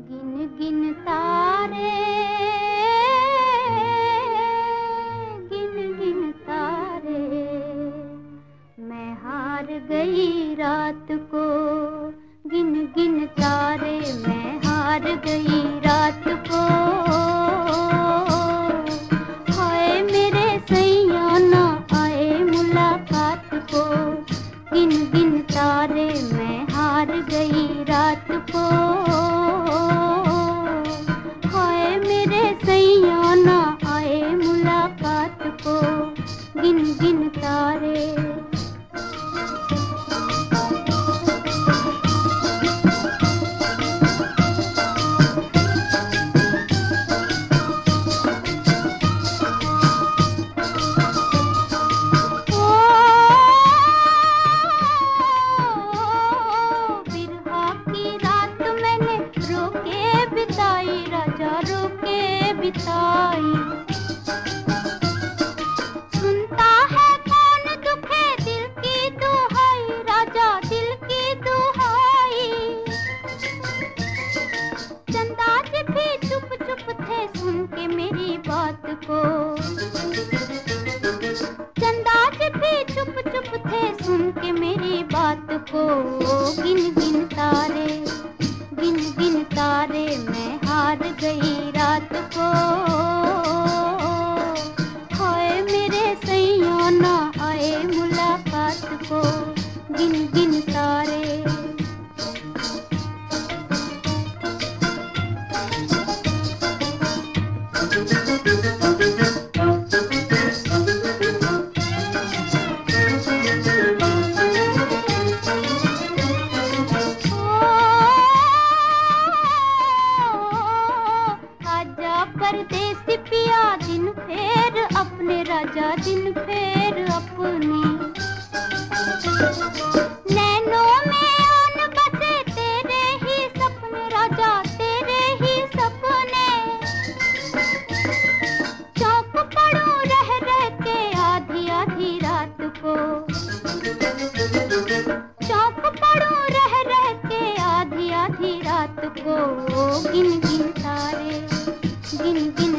गिन गिन तारे, गिन गिन तारे, मैं हार गई रात को। गिन गिन तारे, मैं हार गई रात को। हाय मेरे सैया ना आए मुलाकात को। गिन गिन तारे, मैं हार गई रात को। हाय मेरे सैया ना आए मुलाकात को। गिन गिन तारे। सुनता है कौन दुखे दिल की दुहाई, राजा दिल की दुहाई। चंदाज भी चुप चुप थे सुन के मेरी बात को। चंदाज भी चुप चुप थे सुन के मेरी बात को। गिन गिन तारे, गिन गिन तारे, मैं हार गई रात को। हाय मेरे सैया ना आए मुलाकात को। गिन गिन तारे। परदेसी पिया दिन फेर अपने, राजा दिन फेर अपने। नैनों में आन बसे तेरे ही सपने, राजा तेरे ही सपने। चौक पड़ूं रह रह के आधी आधी रात को। चौक पड़ूं रह रह के आधी आधी रात को। गिन गिन तारे, गिन गिन